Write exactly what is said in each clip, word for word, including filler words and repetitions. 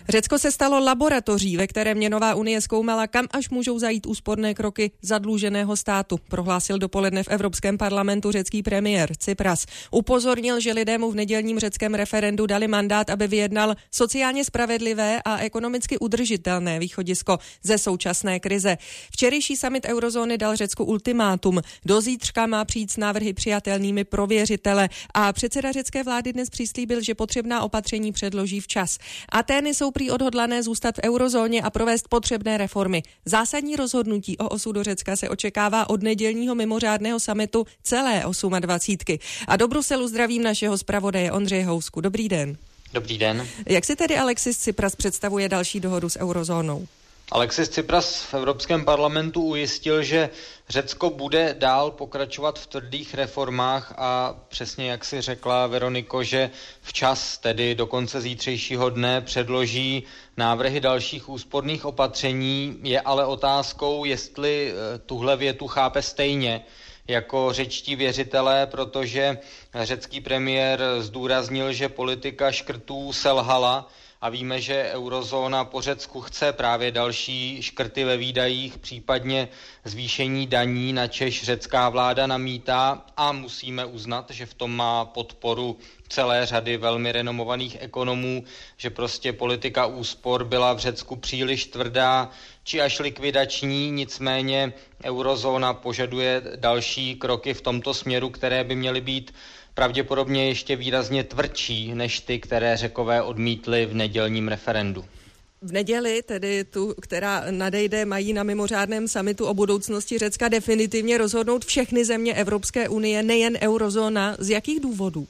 Řecko se stalo laboratoří, ve které měnová unie zkoumala, kam až můžou zajít úsporné kroky zadluženého státu, prohlásil dopoledne v Evropském parlamentu řecký premiér Tsipras. Upozornil, že lidé mu v nedělním řeckém referendu dali mandát, aby vyjednal sociálně spravedlivé a ekonomicky udržitelné východisko ze současné krize. Včerejší summit eurozóny dal Řecku ultimátum. Do zítřka má přijít s návrhy přijatelnými pro věřitele a předseda řecké vlády dnes přislíbil, že potřebná opatření předloží včas. Atény jsou prý odhodlané zůstat v eurozóně a provést potřebné reformy. Zásadní rozhodnutí o osudu Řecka se očekává od nedělního mimořádného summitu celé dvacítky osm. A do Bruselu zdravím našeho zpravodaje Ondřeje Housku. Dobrý den. Dobrý den. Jak si tedy Alexis Tsipras představuje další dohodu s eurozónou? Alexis Tsipras v Evropském parlamentu ujistil, že Řecko bude dál pokračovat v tvrdých reformách a přesně jak si řekla Veroniko, že včas, tedy do konce zítřejšího dne, předloží návrhy dalších úsporných opatření. Je ale otázkou, jestli tuhle větu chápe stejně jako řečtí věřitelé, protože řecký premiér zdůraznil, že politika škrtů selhala a víme, že eurozóna po Řecku chce právě další škrty ve výdajích, případně zvýšení daní, načež řecká vláda namítá a musíme uznat, že v tom má podporu celé řady velmi renomovaných ekonomů, že prostě politika úspor byla v Řecku příliš tvrdá či až likvidační, nicméně eurozóna požaduje další kroky v tomto směru, které by měly být pravděpodobně ještě výrazně tvrdší než ty, které Řekové odmítli v nedělním referendu. V neděli, tedy tu, která nadejde, mají na mimořádném summitu o budoucnosti Řecka definitivně rozhodnout všechny země Evropské unie, nejen eurozóna. Z jakých důvodů?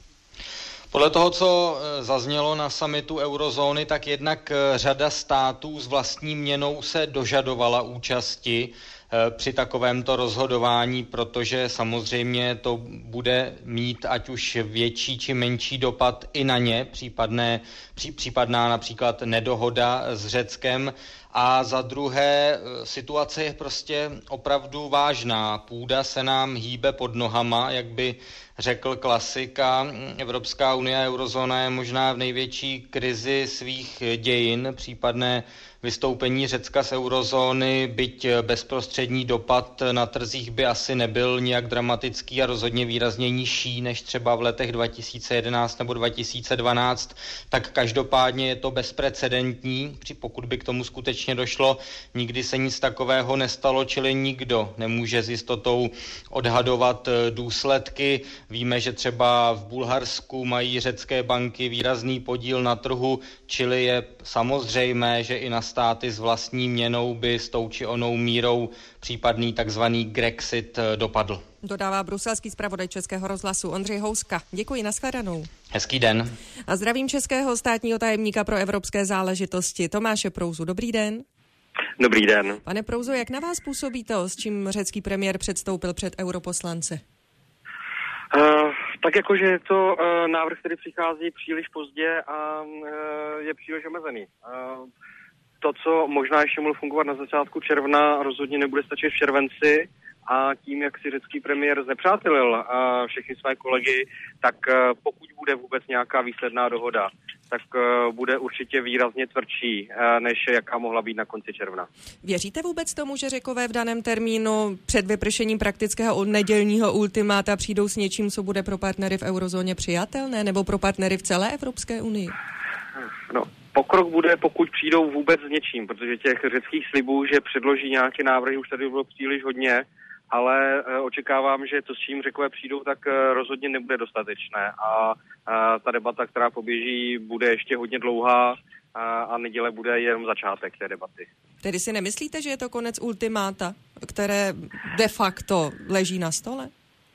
Podle toho, co zaznělo na summitu eurozóny, tak jednak řada států s vlastní měnou se dožadovala účasti při takovémto rozhodování, protože samozřejmě to bude mít ať už větší či menší dopad i na ně, případné, pří, případná například nedohoda s Řeckem. A za druhé, situace je prostě opravdu vážná. Půda se nám hýbe pod nohama, jak by řekl klasik, a Evropská unie a eurozóna je možná v největší krizi svých dějin. Případné vystoupení Řecka z eurozóny, byť bezprostřední dopad na trzích by asi nebyl nijak dramatický a rozhodně výrazně nižší než třeba v letech dva tisíce jedenáct nebo dva tisíce dvanáct, tak každopádně je to bezprecedentní, pokud by k tomu skutečně došlo. Nikdy se nic takového nestalo, čili nikdo nemůže s jistotou odhadovat důsledky. Víme, že třeba v Bulharsku mají řecké banky výrazný podíl na trhu, čili je samozřejmé, že i na státy s vlastní měnou by s tou či onou mírou případný takzvaný Grexit dopadl. Dodává bruselský zpravodaj Českého rozhlasu Ondřej Houska. Děkuji, nashledanou. Hezký den. A zdravím českého státního tajemníka pro evropské záležitosti Tomáše Prouzu. Dobrý den. Dobrý den. Pane Prouzo, jak na vás působí to, s čím řecký premiér předstoupil před europoslance? Uh, tak jakože je to uh, návrh, který přichází příliš pozdě a uh, je příliš omezený. Uh, to, co možná ještě mohlo fungovat na začátku června, rozhodně nebude stačit v červenci a tím, jak si řecký premiér znepřátelil uh, všechny své kolegy, tak uh, pokud bude vůbec nějaká výsledná dohoda, tak uh, bude určitě výrazně tvrdší, uh, než jaká mohla být na konci června. Věříte vůbec tomu, že Řekové v daném termínu před vypršením praktického nedělního ultimáta přijdou s něčím, co bude pro partnery v eurozóně přijatelné, nebo pro partnery v celé Evropské unii? No, pokrok bude, pokud přijdou vůbec s něčím, protože těch řeckých slibů, že předloží nějaké návrhy, už tady bylo příliš hodně, ale e, očekávám, že to, s čím Řekové přijdou, tak e, rozhodně nebude dostatečné a e, ta debata, která poběží, bude ještě hodně dlouhá a, a neděle bude jenom začátek té debaty. Tedy si nemyslíte, že je to konec ultimáta, které de facto leží na stole?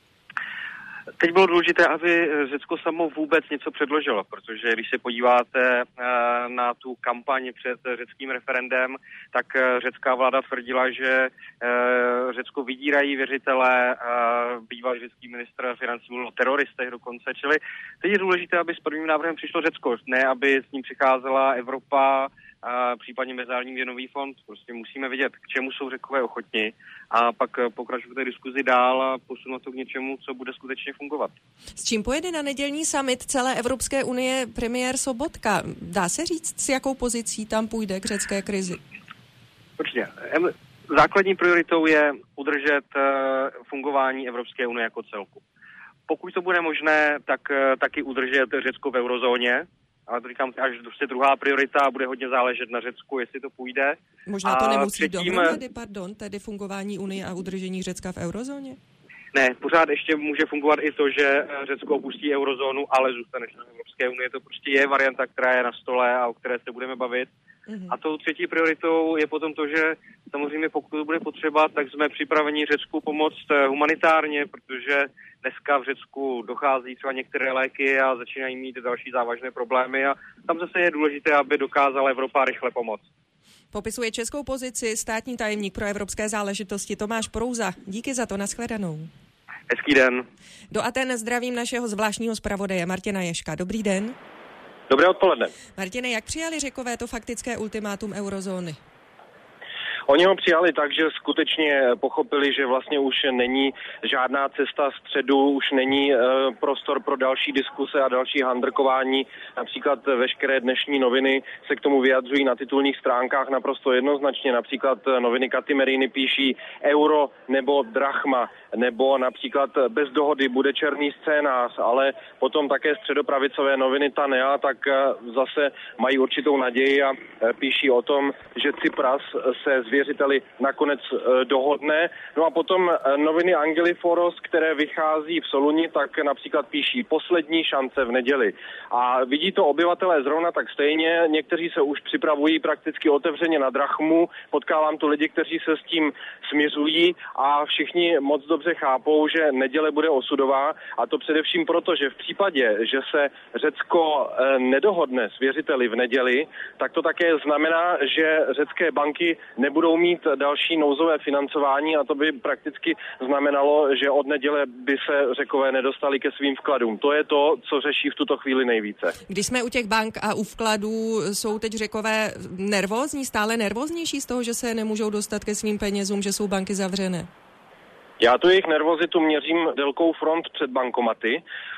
Teď bylo důležité, aby Řecko samo vůbec něco předložilo, protože když se podíváte na tu kampaň před řeckým referendem, tak řecká vláda tvrdila, že Řecko vydírají věřitelé, bývalý řecký ministr financí mluvil o teroristech dokonce, čili teď je důležité, aby s prvním návrhem přišlo Řecko, ne aby s ním přicházela Evropa a případně Mezinárodní měnový fond. Prostě musíme vidět, k čemu jsou Řekové ochotni a pak pokračovat v té diskuzi dál a posunout to k něčemu, co bude skutečně fungovat. S čím pojede na nedělní summit celé Evropské unie premiér Sobotka? Dá se říct, s jakou pozicí tam půjde k řecké krizi? Určitě. Základní prioritou je udržet fungování Evropské unie jako celku. Pokud to bude možné, tak taky udržet Řecko v eurozóně, ale to říkám až prostě druhá priorita, bude hodně záležet na Řecku, jestli to půjde. Možná to a nemusí třetím... dohromady, pardon, tedy fungování unie a udržení Řecka v eurozóně? Ne, pořád ještě může fungovat i to, že Řecko opustí eurozónu, ale zůstane členem Evropské unie. To prostě je varianta, která je na stole a o které se budeme bavit. Mm-hmm. A tou třetí prioritou je potom to, že samozřejmě pokud to bude potřeba, tak jsme připraveni Řecku pomoct humanitárně, protože dneska v Řecku dochází třeba některé léky a začínají mít další závažné problémy a tam zase je důležité, aby dokázala Evropa rychle pomoct. Popisuje českou pozici státní tajemník pro evropské záležitosti Tomáš Prouza. Díky za to, nashledanou. Hezký den. Do Aten zdravím našeho zvláštního zpravodaje Martina Ježka. Dobrý den. Dobré odpoledne. Martine, jak přijali Řekové to faktické ultimátum eurozóny? Oni ho přijali tak, že skutečně pochopili, že vlastně už není žádná cesta středu, už není e, prostor pro další diskuse a další handrkování. Například veškeré dnešní noviny se k tomu vyjadřují na titulních stránkách naprosto jednoznačně. Například noviny Katimeriny píší euro nebo drachma, nebo například bez dohody bude černý scénář, ale potom také středopravicové noviny Ta Nea tak zase mají určitou naději a píší o tom, že Cypras se z věřiteli nakonec dohodne. No a potom noviny Angeliforos, které vychází v Soluni, tak například píší poslední šance v neděli. A vidí to obyvatelé zrovna tak stejně, někteří se už připravují prakticky otevřeně na drachmu, potkávám tu lidi, kteří se s tím smiřují a všichni moc dobře chápou, že neděle bude osudová a to především proto, že v případě, že se Řecko nedohodne s věřiteli v neděli, tak to také znamená, že řecké banky nebudou mít další nouzové financování a to by prakticky znamenalo, že od neděle by se Řekové nedostali ke svým vkladům. To je to, co řeší v tuto chvíli nejvíce. Když jsme u těch bank a u vkladů, jsou teď Řekové nervózní, stále nervóznější z toho, že se nemůžou dostat ke svým penězům, že jsou banky zavřené? Já tu jejich nervozitu měřím délkou front před bankomaty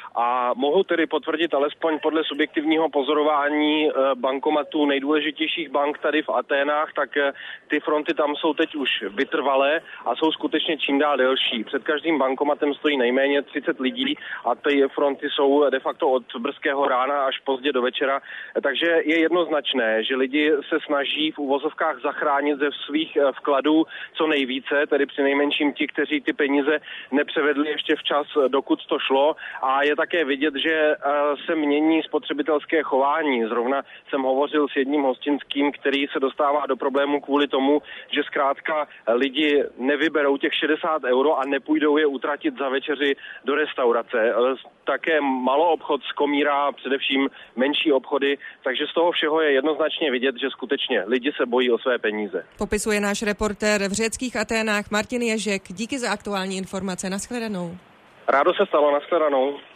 a mohu tedy potvrdit alespoň podle subjektivního pozorování bankomatů nejdůležitějších bank tady v Aténách, tak ty fronty tam jsou teď už vytrvalé a jsou skutečně čím dál delší. Před každým bankomatem stojí nejméně třicet lidí a ty fronty jsou de facto od brzkého rána až pozdě do večera. Takže je jednoznačné, že lidi se snaží v uvozovkách zachránit ze svých vkladů co nejvíce, tedy přinejmenším ti, kteří ty peníze nepřevedli ještě včas, dokud to šlo. A je také vidět, že se mění spotřebitelské chování. Zrovna jsem hovořil s jedním hostinským, který se dostává do problému kvůli tomu, že zkrátka lidi nevyberou těch šedesát euro a nepůjdou je utratit za večeři do restaurace. Také maloobchod skomírá, především menší obchody, takže z toho všeho je jednoznačně vidět, že skutečně lidi se bojí o své peníze. Popisuje náš reportér v řeckých Aténách Martin Ježek. Díky za aktuální informace. Nashledanou. Rádo se stalo, nashledanou.